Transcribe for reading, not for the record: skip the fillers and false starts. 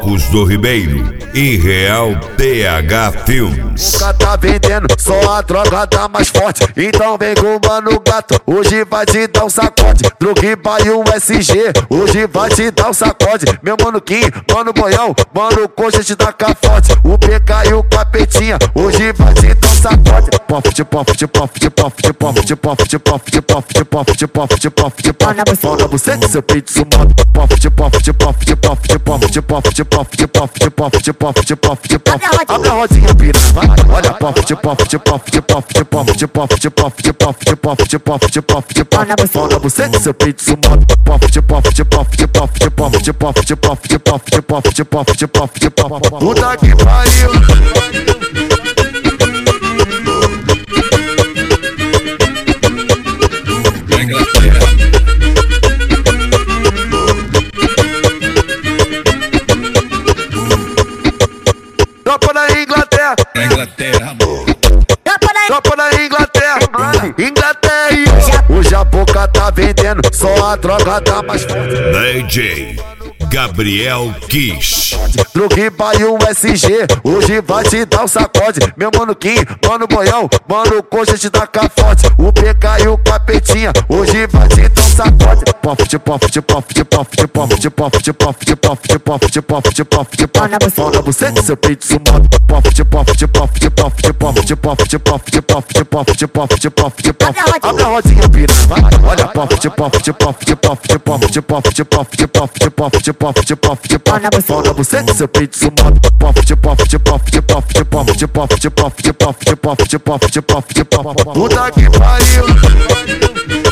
Morros do Ribeiro e Real TH Filmes. Nunca tá vendendo, só a droga tá mais forte. Então vem com o Mano Gato, hoje vai te dar um sacode. Drogba e o SG, hoje vai te dar um sacode. Meu mano Kim, mano Boião, mano Coxa te dá forte. O PK e o Capetinha, hoje vai te dar um sacode. Pof de pof de pof de pof de pof de pof de pof de pof de pof de pof de pof de pof. Pau na buceta, seu peito sumado. Pof de pof de pof de pof de pof de pof de pof de pof de pof de pof de pof de pof. Abre a rodinha, pira, vai. Olha pof de pof de pof de pof de pof de pof de pof de pof de pof de pof de pof de pof. Pau na buceta, seu peito sumado. Pof de pof de pof de pof de pof de pof de pof de pof de pof de pof de pof de pof. Puta que pariu. Tropa da Inglaterra, amor. tropa da Inglaterra, Inglaterra. Hoje a boca tá vendendo, só a droga tá mais forte. DJ Gabriel Kiss. Drogba e o SG, hoje vai te dar um sacode. Meu mano Kim, mano Boião, mano Coxa te dá forte. O PK e o Capetinha, hoje vai te dar um sacode. Pof de pof de pof de pof de pof de pof de pof de pof de pof de pof de pof de pof. Pau na buceta, seu peito sumado. Pof de pof de pof de pof de pof de pof de pof de pof de pof de pof de pof de pof. Abre a rodinha, pira, vai. Olha pof de pof de pof de pof de pof de pof de pof de pof de pof de pof de pof de pof. Pau na buceta, seu peito sumado. Pof de pof de pof de pof de pof de pof de pof de pof de pof de pof de pof de pof. Puta que pariu.